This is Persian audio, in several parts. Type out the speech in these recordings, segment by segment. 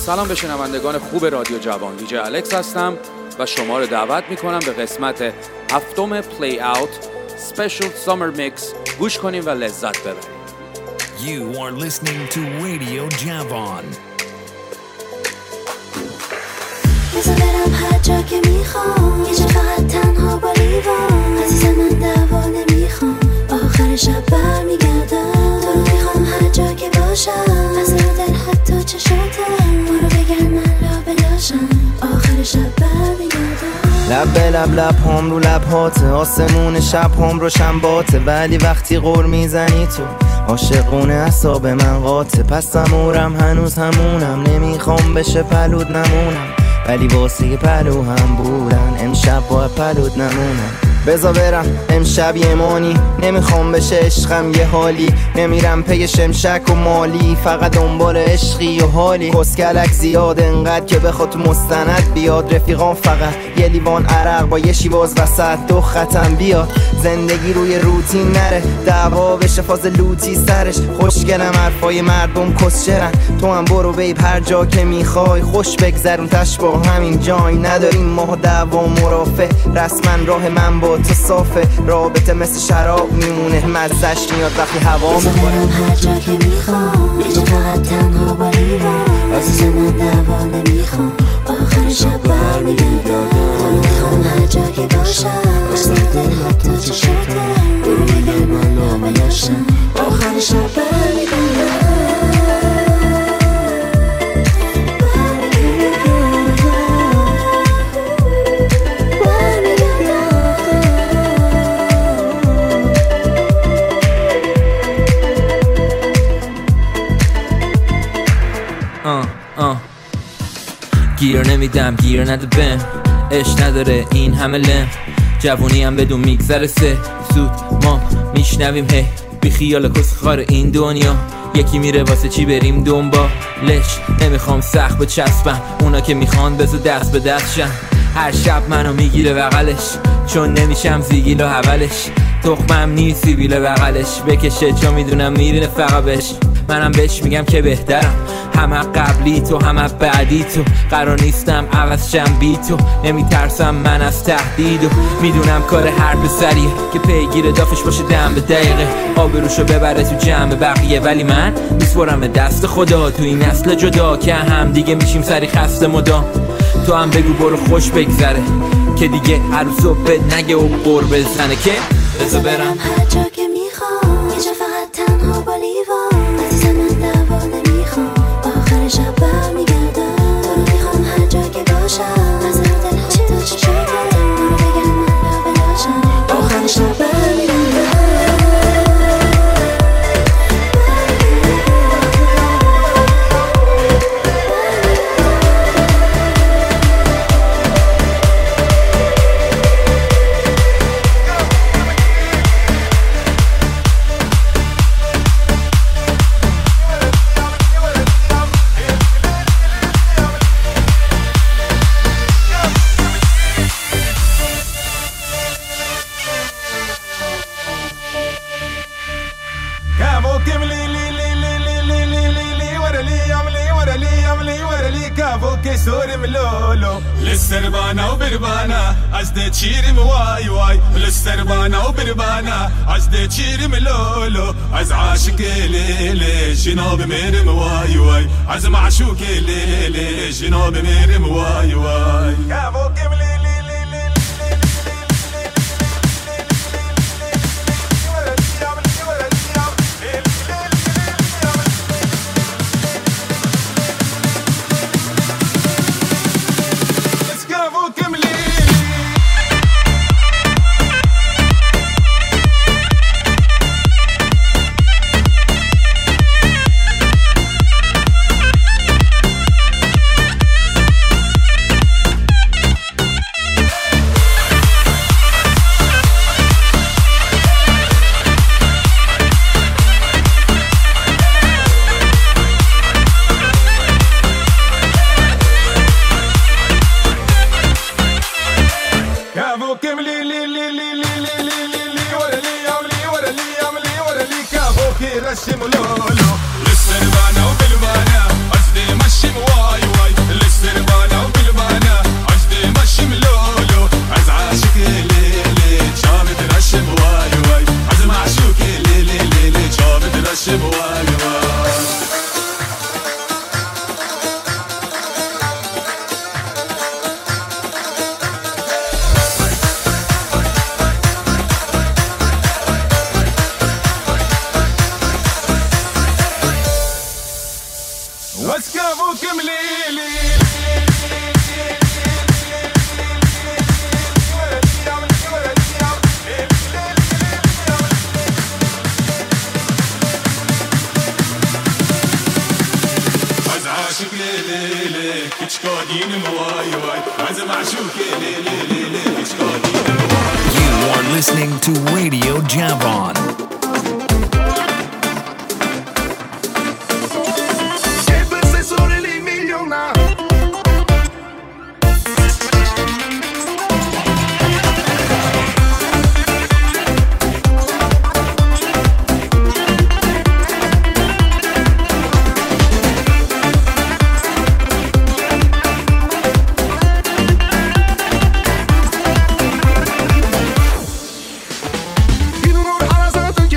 سلام به شنوندگان خوب رادیو جوان. دیجی الکس هستم و شما رو دعوت میکنم به قسمت 7 پلی اوت سپیشل سامر میکس گوش کنیم و لذت ببریم. You are listening to Radio Javan. بذار برم هر جا که میخوام، یه جا فقط تنها با لیوان. عزیز من دعوا نمیخوام، آخر شب برمیگردم. تو رو میخوام هر جا که باشم، از دل حتی چشاتم. برو بگن من لابلاشم، آخر شب برمیگردم. لب به لب لب هم رو لب هاته، آسمون شب هم روشن باته. ولی وقتی غر میزنی تو عاشقونه اعصاب من قاطه. پس امورم هنوز همونم، نمیخوام بشه پلود نمونم. ولی واسه پلو هم بودن، امشب با پلود نمونم. بذار برم امشب یه مانی، نمیخوام بشه عشقم یه حالی. نمیرم پی شمشک و مالی، فقط دنبال عشقی و حالی. کسکلک زیاد انقدر که بخواد تو مستند بیاد. رفیقان فقط یه لیوان عرق با یه شیواز وسط، دو ختم بیاد. زندگی روی روتین نره، دعوا بشه فاز لوتی سرش. خوشگلم حرفای مردم کسچرن، تو هم برو بیب هر جا که میخوای. خوش بگذرون تش با همین جای، نداریم ما دعوا مرافع. رسما راه من با تو صافه، رابطه مثل شراب میمونه، مزش میاد وقتی هوا میخوره. هر جا که میخوام، یه جا فقط تنها با لیوان. عزیز من دعوا نمیخوام، آخر شب برمیگردم. تو رو میخوام هر جا که باشم، از دل حتی چشاتم. برو بگن من لابلاشم، آخر شب برمیگردم. گیر نمیدم گیر نده بهم، عشق نداره این همه لم. جوونی هم بدون میگذره سه زود ما میشنویم هی. بی خیال کسخار این دنیا، یکی میره واسه چی بریم دنبالش. نمیخوام سخت بچسبم، اونا که میخوان بذار دست به دست شن. هر شب منو میگیره بغلش، چون نمیشم زیگیل و حولش. تخمم نیست سیبیل بغلش بکشه، چون میدونم میرینه فقط بهش. منم بهش میگم که بهترم، همه قبلی تو همه بعدی تو. قرار نیستم عوض شم بی تو، نمیترسم من از تهدید. و میدونم کار هر پسریه که پیگیر دافش باشه دم به دقیقه. آبروشو ببره تو جمع بقیه، ولی من میسپرم به دست خدا. تو این نسل جدا که هم دیگه میشیم سری خسته مدام. تو هم بگو برو خوش بگذره، که دیگه عروس و بد نگه و بر بزنه. که بذار برم هر جا که میخوام، یه جا فقط تنها با لیوان. عزیز من دعوا نمیخوام، آخر شب برمیگردم. تو رو میخوام هر جا که باشم، از دل حتی چشاتم. برو بگن من لابلاشم، آخر شب برمیگردم. للسربانة وبربانة عزدي تشيري مواي واي. للسربانة وبربانة عزدي تشيري ملولو. عز عاشق ليلي جنوب مير مواي واي. عز معشوق ليلي جنوب مير مواي واي. رشم لولو. للسربانة وبالبانة قصدي مشي مواي واي. عاشم وای وای واسكافوك مليلي عز عاشق ليلي كتشكادين مواي واي عز معشوق ليلي كتشكادين مواي. You are listening to Radio Javon. حراسات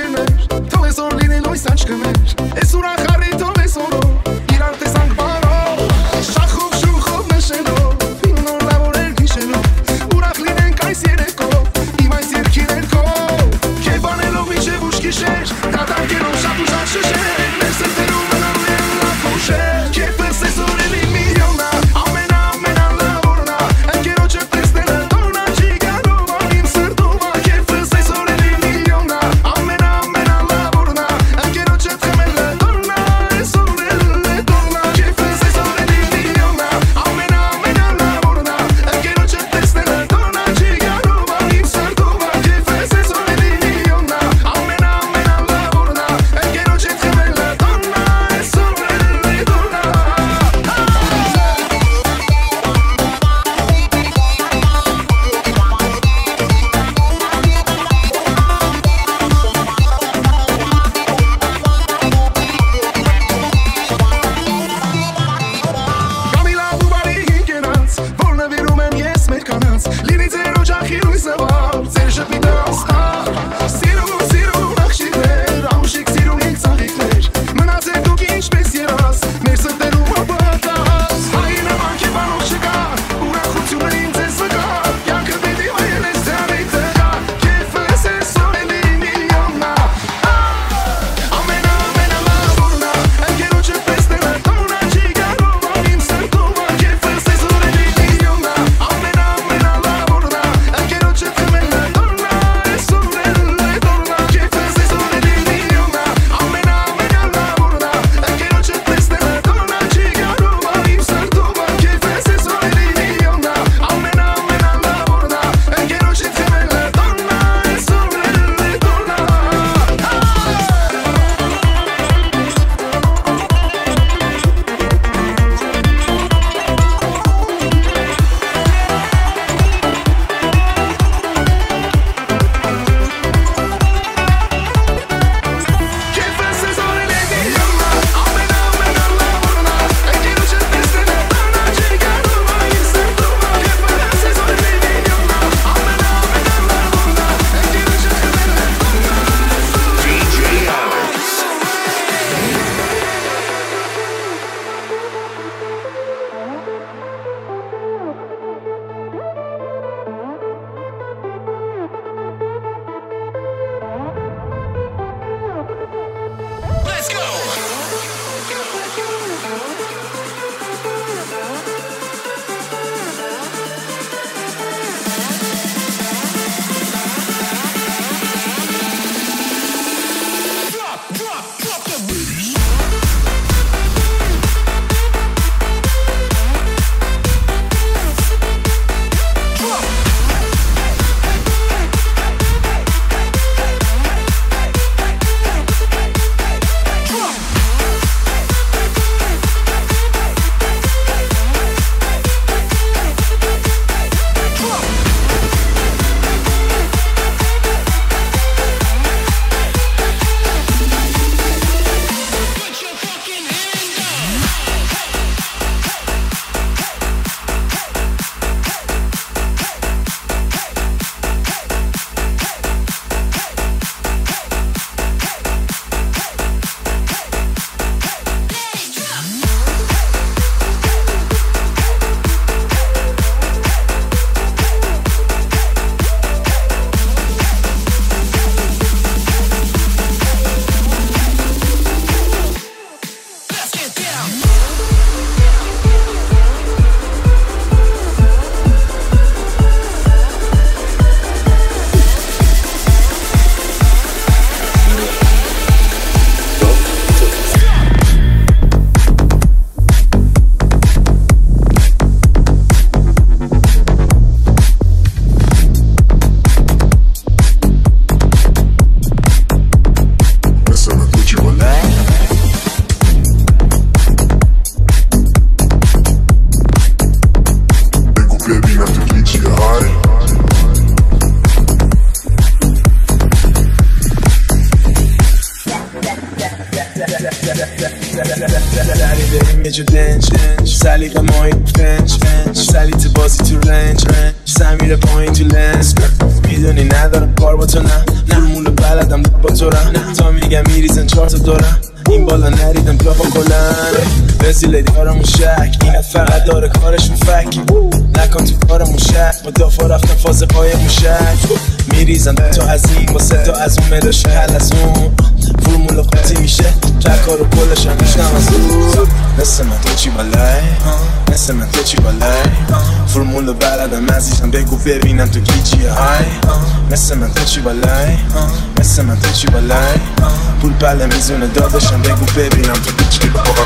داری بریم یه جو دنج سلیقه ماهی فنج سلیت بازی تو رنج سمیر پایین تو لنز میدونی ندارم کار با تو نه فرمول بلدم با تو رم تا میگم میریزن 4 تا دورم این بالا نریدم بیا با کلن بزیله دیارمون شک اینت فقط داره کارشون فک نکن تو کارمون شک با دافا رفتم فاز پای موشک میریزن تا از این واسه تا از اون ملوش حل از اون فرمول قاطی میشه تکار و کلش هم میشنم از اون مثل من تو چی بالای مثل من تو چی بالای فرمول بلدم عزیزم بگو ببینم تو گیجی های مثل من تو چی بالای مثل من تو چی بالای پول پله میزونه دادشم بگو ببینم تو گیجی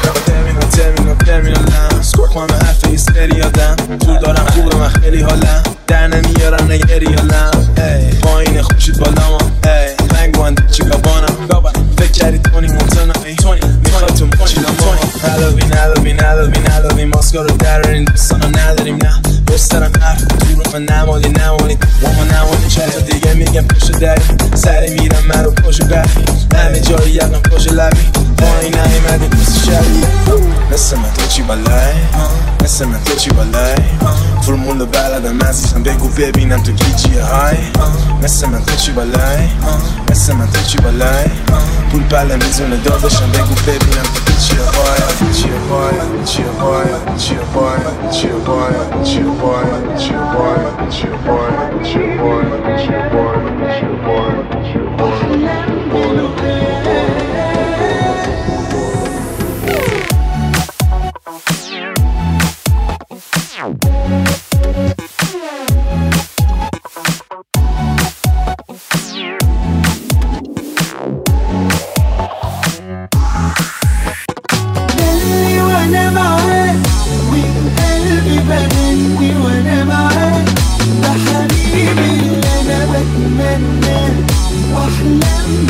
ترمینالم سکوک من حرف ایستری آدم پول دارم خوبه من خیلی حالم در نمیارم نگری حالم پایین خوشید بالام رنگ باند چیکا بانم فکر کردی تونی مونتانا میخواد تو مچیلام نداریم ماسکارو درارین دوستانا نداریم نه بسترم حرف تو رو من نمالی وما نمالی چند تا دیگه میگم پشت دری سری میرم من رو پشت بری همه جایی یقم پشت لبی پایین نمیمدی دوست شبی مثل من تو چی بالای مثل من تو چی بالای فرمول بلدم عزیزم بگو ببینم تو گیجی های مثل من تو چی بالای مثل من تو چی بالای پول پله میزونه دادشم بگو ببینم تو گیجی های واحلم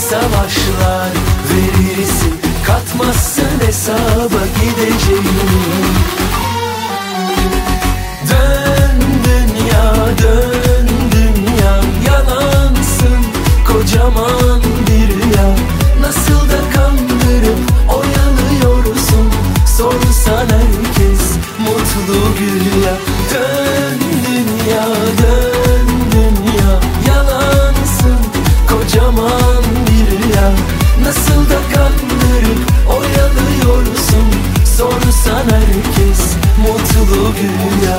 savaşlar verirsin, katmazsın hesaba gideceğini. Dön dünya, dön dünya, yalansın kocaman bir rüya. Nasıl da kandırıp oyalıyorsun, sorsan herkes mutlu güya. Dön dünya, dön dünya, yalansın kocaman bir rüya. Nasıl da kandırıp oyalıyorsun, sorsan herkes mutlu güya.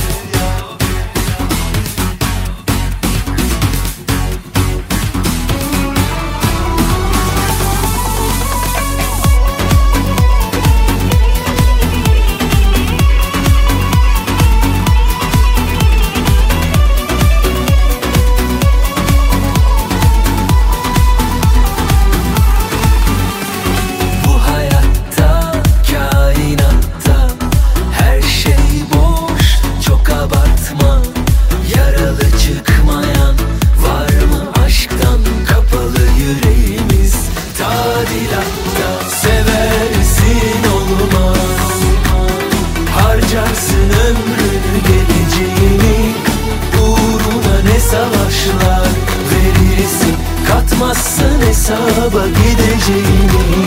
Katmazsın hesaba gideceğini.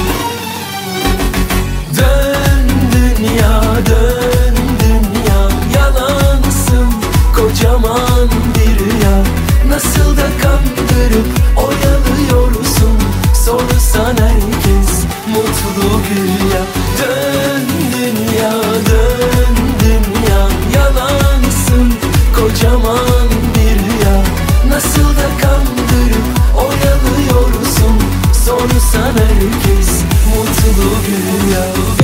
Dön dünya, dön dünya, yalansın kocaman bir rüya. Nasıl da kandırıp oyalıyorsun, sorsan herkes mutlu güya. Dön dünya, dön dünya, yalansın kocaman bir rüya. Nasıl da kandırıp oyalıyorsun, sorsan herkes mutlu güya.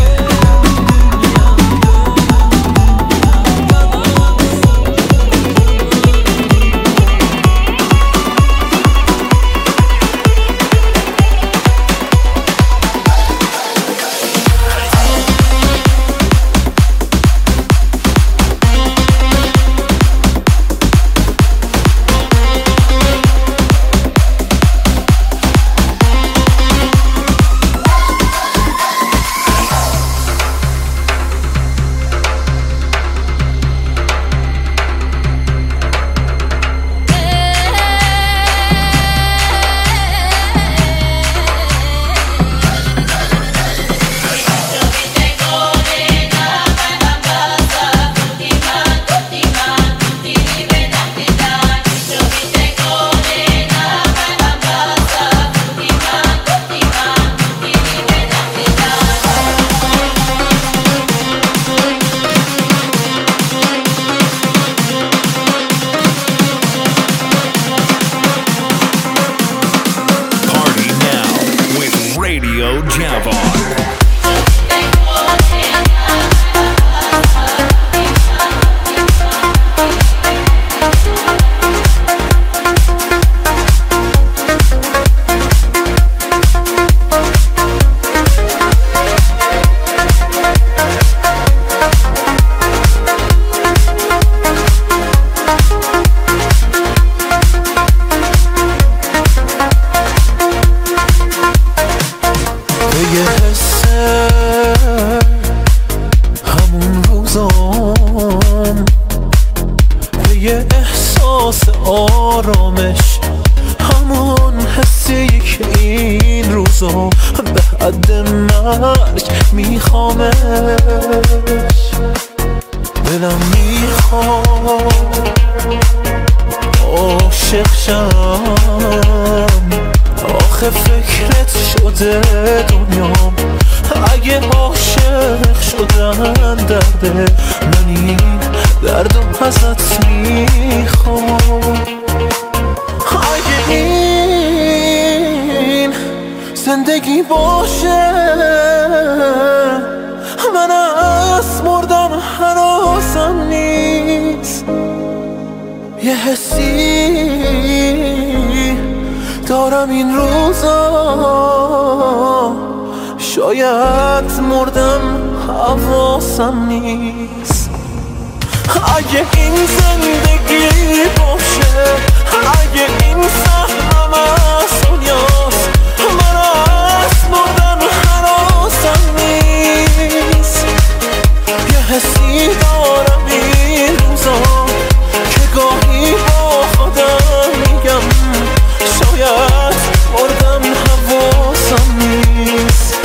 زندگی باشه من از مردن هنوزم نیست یه حسی دارم این روزا شاید مردم حواسم نیست اگه این زندگی باشه اگه این سهمم از دنیا هوایت مردم حواسم نیست.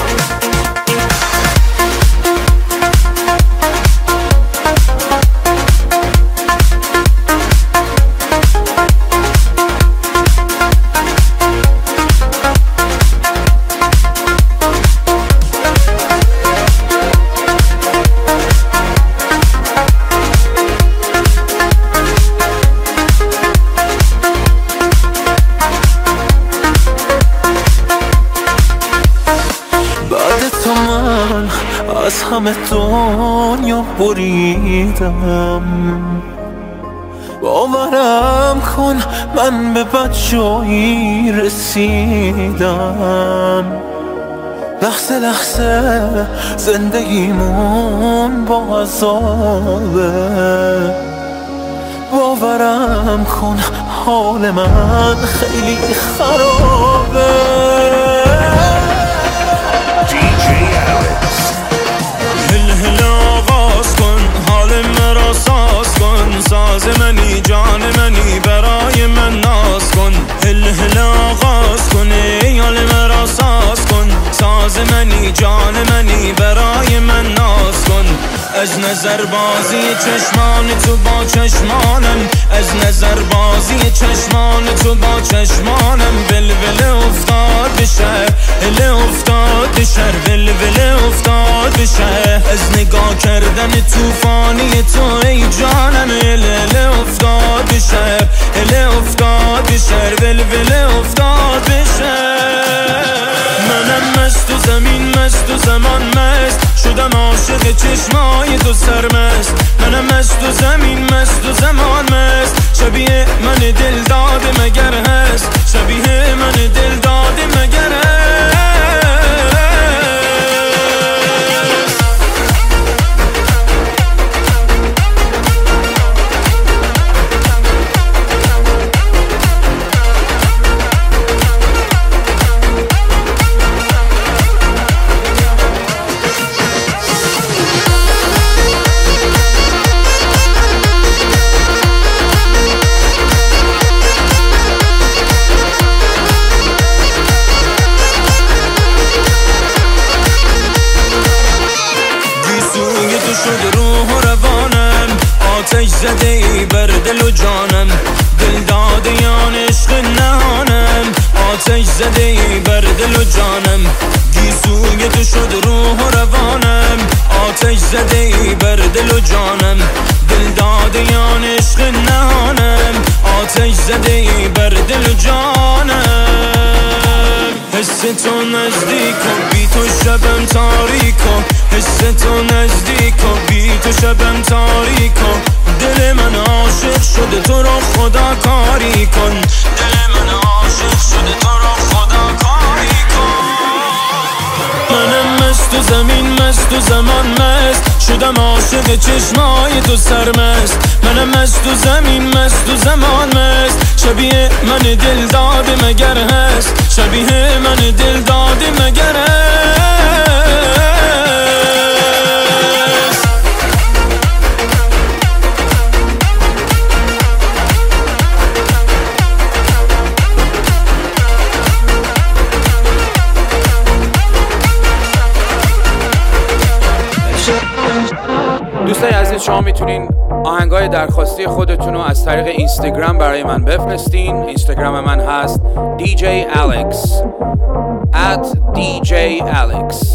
از همه دنیا بریدم، باورم کن من به بدجایی رسیدم. لحظه لحظه زندگیمون با عذابه، باورم کن حال من خیلی خرابه. ساز منی جان منی برای من ناز کن، هل هل آغاز کن ای حال مرا ساز کن. ساز منی جان منی برای من ناز کن. از نظر بازی چشمان تو با چشمانم، از نظر بازی چشمان تو با چشمانم. ولول افتاد بشه هل افتاد بشه، ولول افتاد بشه. از نگاه کردن توفانی تو ای جانم، هل افتاد بشه هل افتاد بشه، ولول افتاد بشه. منم مست و زمین مست و زمان مست، شدم عاشق چشمای تو سرمست. منم مست و زمین مست و زمان مست، شبیه من دل داده مگر هست، شبیه من دل داده مگر هست. آتش زده ای بر دل و جانم، دل دادیان عشق نهانم. آتش زده ای بر دل و جانم، گیسوی تو شد روح و روانم. آتش زده ای بر دل و جانم، دل دادیان عشق نهانم. آتش زده ای بر دل و جانم. حس تو نزدیک و بی تو شبم تاریک و، حس تو نزدیک و بی تو شبم تاریک و. دل من عاشق شده تو را خدا کاری کن، دل من عاشق شده تو را خدا کاری کن. منم مست و زمین مست و زمان مست، شدم عاشق چشمای تو سرمست. منم مست و زمین مست و زمان مست، شبیه من دل داده مگر هست، شبیه من دل داده مگر هست. دوستای عزیز، شما میتونین آهنگای درخواستی خودتون رو از طریق اینستاگرام برای من بفرستین. اینستاگرام من هست DJ Alex @DJ Alex.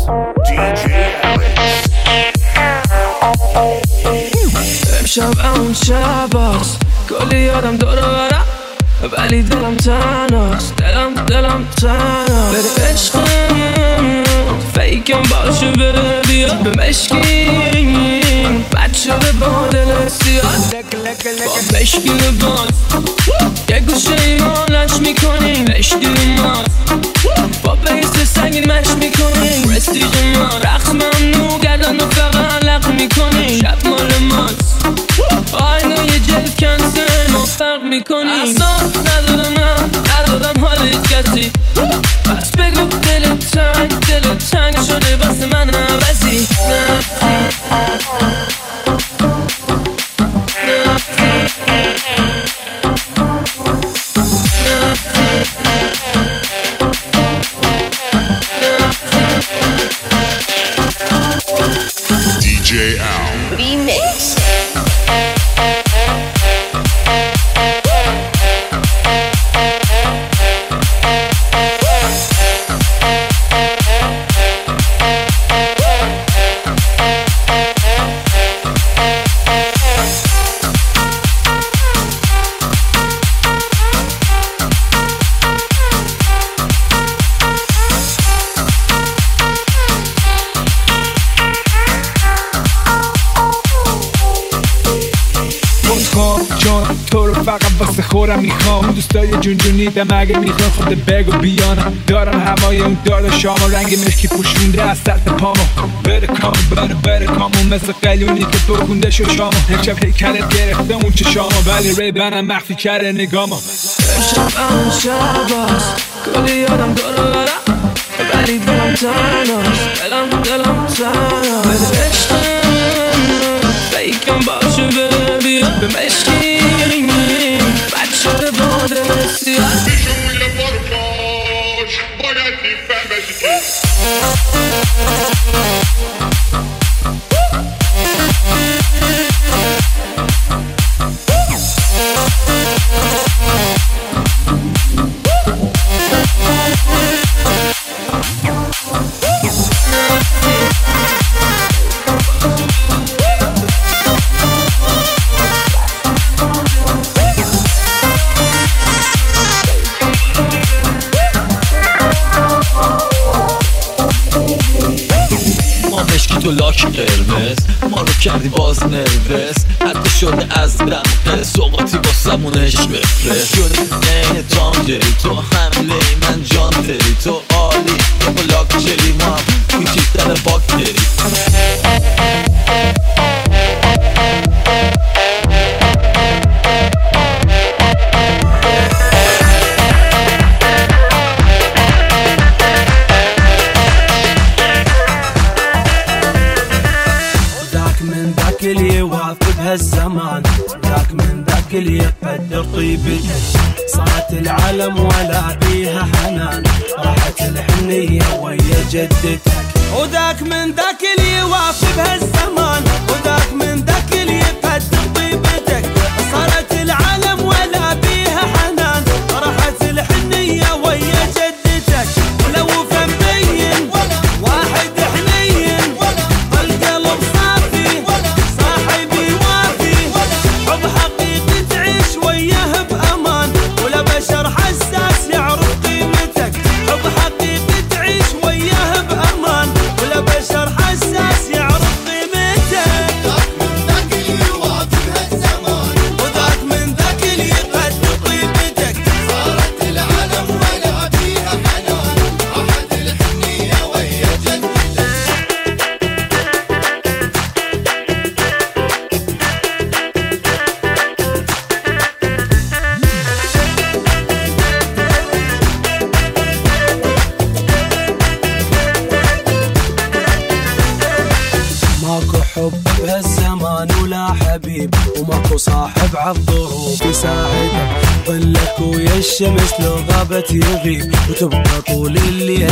امشب اون شباست، کلی یادم دور برم ولی دلم تنهاست، دلم تنهاست. بره عشقم فیکم باشه بره بیا به مشکین بد شده با دل سیاد با مشکین باز یه گوشه ایمانش میکنیم مشکین ماز با بیس سنگین مش میکنیم رستیج ما رقص ممنوع گردن و فقط لق میکنیم شب مال ماست آینه یه جلد کنسن و فرق میکنیم اصلا ندادم حال هیچ کسی بس بگو دل تنگ شده بس من عوضی قصه خورم میخوام دوستای جونجونی دم اگه میخوام خود بگو بیانم دارم هوای اون دار شام و رنگ مشکی پوشونده از سطح پامو بره کامو مثل قلیونی که تو کنده شو شامو امشب هیکلت گرفته اون چشامو ولی ری بنم مخفی کرده نگامو امشب اون شباست کلی آدم دارو برم ولی دلم تناست دلم تناست بده عشقم فیکم باشه بده بیا به مشکی بچه به باده سیاه بیشون پرپاش باید دیفن بشی تو لاک قرمز ما رو کردی باز نروس حتی شده از دمقه سوقاتی با سمونش بفرست شده این تام داری تو حمله من جان داری تو عالی یا با لاک جلی ما هم کوچیکتر باک داری اللي واقف بهالزمان ذاك من ذاك اللي يقدر طيبتك صارت العالم ولا بيها حنان راحت الحنية ويا جدتك وذاك من ذاك اللي واقف بهالزمان وذاك من ذاك اللي يقدر طيبتك صارت العالم ولا بيها حنان راحت الحنية ويا جدتك ولو فمبين واحد حنين القلب صافي صاحبي وافي حب حقيقي تعيش وياه بأمان ولا بشر حساس يعرف قيمتك حب حقيقي تعيش وياه بأمان ولا بشر حساس يعرف قيمتك ذاك من ذاك اللي واقف بهالزمان وذاك من ذاك اللي يقدر طيبتك صارت العالم ولا بيها حنان راحت الحنية ويا جدتك ماكو حب بهالزمان ولا حبيب وماكو صاحب عالظروف يساعدك ظلك ويا الشمس لو غابت يغيب وتبقى طول الليل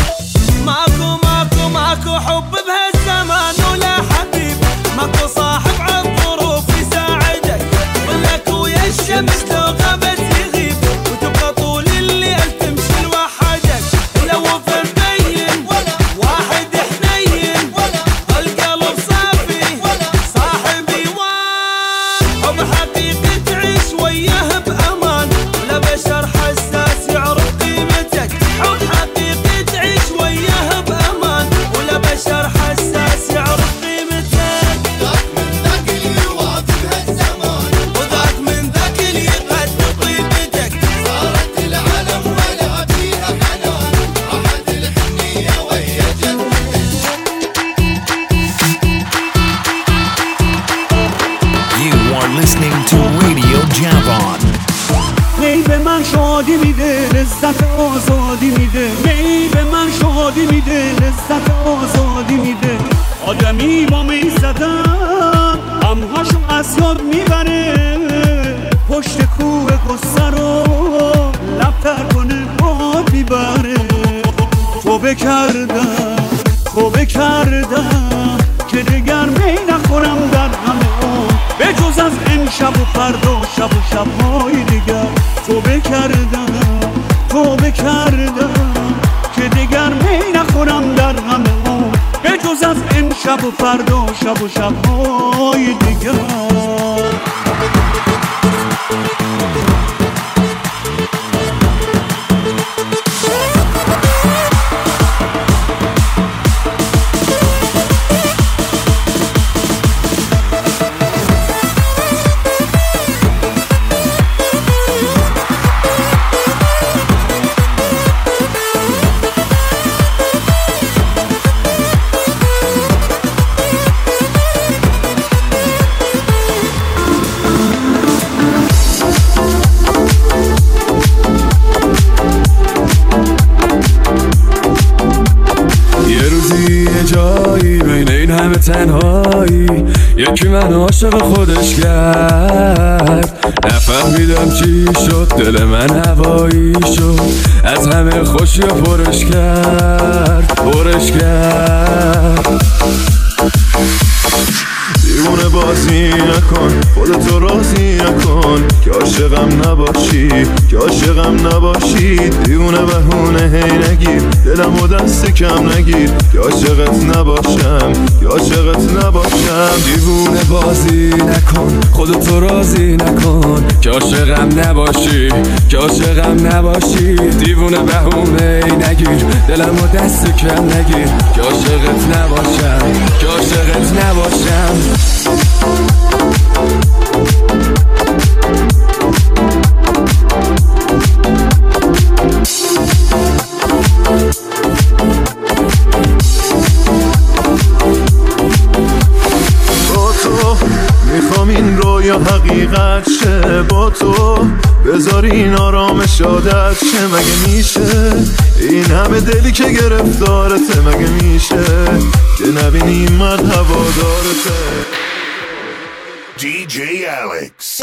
ماكو حب بهالزمان ولا حبيب ماكو صاحب عالظروف يساعدك ظلك ويا الشمس لو غابت يغيب وتبقى طول الليل تمشي لوحدك ولو فمبين واحد حنين القلب صافي صاحبي حب حقيقي تعيش وياه بأمان ولا بشر حساس يعرف قيمتك حب حقيقي تعيش وياه بأمان ولا بشر حساس يعرف قيمتك ذاك من ذاك اللي واقف بهالزمان وذاك من ذاك اللي يقدر طيبتك صارت العالم ولا بيها حنان راحت الحنية ويا جدتك You are listening to Radio Javon. می به من شادی میده لذت آزادی میده می به من شادی میده لذت آزادی میده آدمی با می زدن امهاشو از یاد میبره پشت کوه قصه رو لب تر کنه باد میبره توبه کردم که دگر می نخورم در همه به جز از امشب و فردا شب و شبهای دیگر توبه کردم که دیگر می نخورم در همه به جز از امشب و فردا شب و شبهای دیگر تنهایی یکی من عاشق خودش کرد، نفهمیدم چی شد دل من هوایی شد، از همه خوشی پرش کرد. دیوونه بازی نکن، خودتو راضی نکن که عاشقم نباشی، دیوونه بهونه هی نگیر، دلمو دست کم نگیر که عاشقت نباشم. دیوونه بازی نکن، خودتو راضی نکن که عاشقم نباشی، دیوونه بهونه هی نگیر، دلمو دست کم نگیر که عاشقت نباشم. با تو میخوام این رویا حقیقت شه، با تو بذار این آرامش عادت شه. مگه میشه این همه دلی که گرفتارته؟ مگه میشه که نبینی من هوادارته؟ DJ Alex.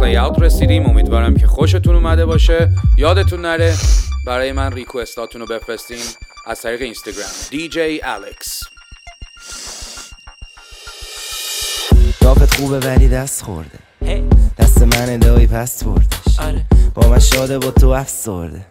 پلی اوت رسیدیم. امیدوارم که خوشتون اومده باشه. یادتون نره برای من ریکوستاتون رو بفرستین از طریق اینستاگرام DJ Alex. دافت خوبه ولی دست خورده، دست من دایی پس بردش، با من شاده با تو افسرده.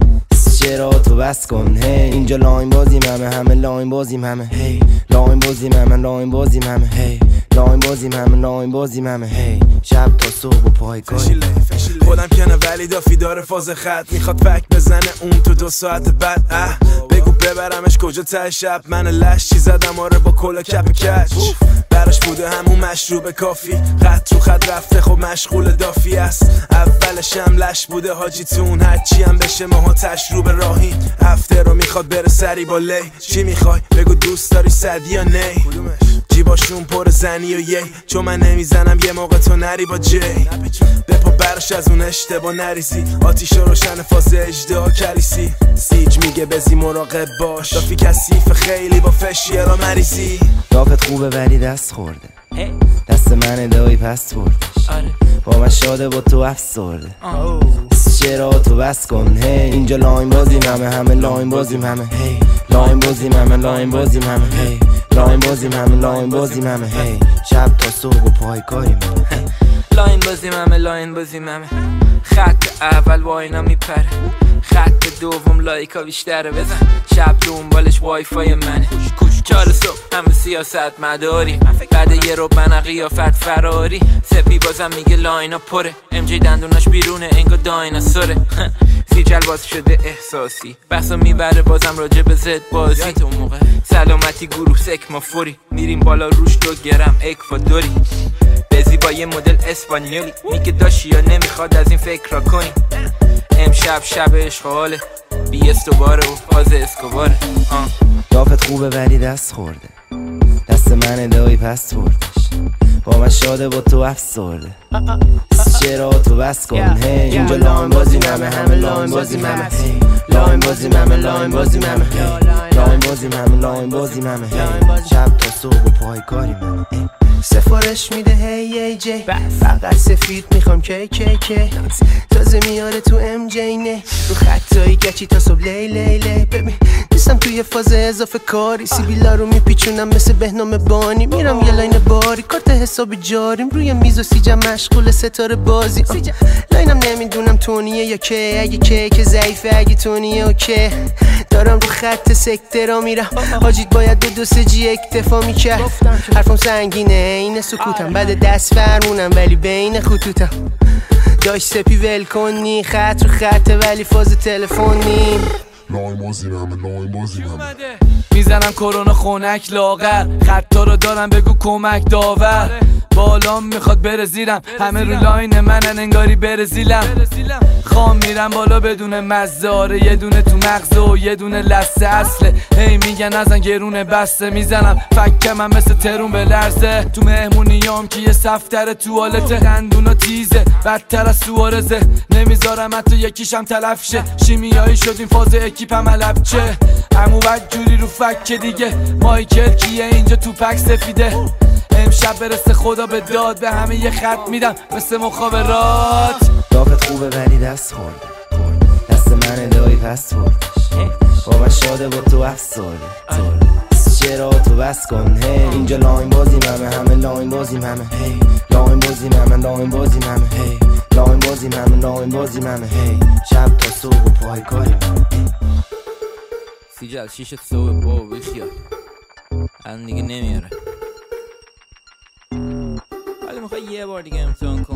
چرا تو بس کن هی، اینجا لاین بازیم همه لاین بازیم همه هی، لاین بازیم همه لاین بازیم همه هی، لاین بازیم همه لاین بازیم همه هی، شب تا صبح و پای کاری. خودم کنه ولی دافی داره فاز خط، میخواد فک بزنه اون تو 2 ساعت بعد. بگو ببرمش کجا ته شب، من لش چی زدم آره با کلا کپ کچ، براش بوده همون مشروب کافی، خط رو خط رفته خب مشغول دافی است. اولش هم لش بوده حاجیتون، هرچی هم بشه ماها تشروب راهی. هفته رو میخواد بره سری با لی، چی میخوای بگو دوست داری صدی یا نی؟ جیباشون پر زنی و یی، چون من نمیزنم یه موقع تو نری با جی. بپا براش از اون اشتباه نریزی، آتیش روشن فاز اجدا کلیسی. سیج میگه بزی مراقب باش، دافی کثیف خیلی با فشیه را مریضی. دافت خوبه ولی دست خورده، دست من دایی پس بردش، با من شاده با تو افسرده. چرا تو بس کن هی، اینجا لاین بازیم همه لاین بازیم همه هی، لاین بازیم همه لاین بازیم همه هی، لاین بازیم همه لاین بازیم همه هی، شب تا صبح و پای کاریم. لاین بازیم همه لاین بازیم همه، خط اول واینا میپره، خط دوم لایکا بیشتره، بزن شب دنبالش وای فای منه. 4 صبح همه سیاست مداری، بعد یه رو من قیافت فراری. سپی بازم میگه لاینا پره، ام جی دندوناش بیرونه انگا دایناسوره. سیجل باز شده احساسی، بحثا میبره بازم راجع به زد بازی. سلامتی گروه سکما فوری، میریم بالا روش 2 گرم اکوادوری. بزی با یه مدل اسپانیولی، میگه داشی یا نمیخواد از این فکر را کنی. امشب شب اشغاله، بی استوباره و فاز اسکوباره. دافت خوبه ولی دست خورده، دست من دایی پس بردش، با من شاده با تو افسرده. چرا تو بس کن هی، اینجا لاین بازیم همه لاین بازیم همه هی، لاین بازیم همه لاین بازیم همه هی، لاین بازیم همه لاین بازیم همه هی، شب تا صبح و پای کاریم. سفارش میده هی ای جی، فقط سفید میخوام کی کی کی، تازه میاره تو ام جی نه، رو خطایی گچی تا صبح لی لی لی. ببین نیستم توی فاز اضافه کاری، سیبیلا رو میپیچونم مثل بهنام بانی، میرم یه لاین باری کارت حساب جاریم روی میز و سیجم مشغول ستاره بازی. لاینم نمیدونم تونیه یا که، اگه که ضعیفه اگه تونیه اوکی. دارم رو خط سکته را میرم، حاجیت باید 2 سجی اکتفا میکرد. حرفم سنگینه این سکوتم، بعد دست فرمونم ولی بین خطوطم. داشت سپی ول کنی، خط رو خطه ولی فاز تلفنی. لاین بازیم همه لاین بازیم همه، میزنم کرونا خونک لاغر، خطا رو دارم بگو کمک داور. بالام میخواد بره زیرم، همه رو لاین منن انگاری برزیلم. خام میرم بالا بدون مزاره، یه دونه تو مغزه و یه دونه لسه اصله. هی میگن نزن گرونه بسته، میزنم فکه من مثل ترون به لرزه. تو مهمونیام که یه صفتر توالته، دندونا تیزه بدتر از سوارزه. نمیذارم حتی یکیشم تلف شه، شیمیایی شد این فاز اکیپم علبچه. همو بد جوری رو فکه دیگه، مایکل کیه اینجا تو پک سفیده. امشب برسه خدا به داد، به همه یه خط میدم مثل مخابرات. دافت خوبه ولی دست خورده، دست من دایی پس بردش، با من شاده با تو افسرده. چرا تو بس کن هی، اینجا لاین بازیم همه لاین بازیم همه هی، لاین بازیم همه لاین بازیم همه هی، لاین بازیم همه لاین بازیم همه هی، شب تا صبح و پای کاریم. سیجل 6 صبح بابا بخیال الان دیگه نمیاره، ولی میخوای یه بار دیگه امتحان کن.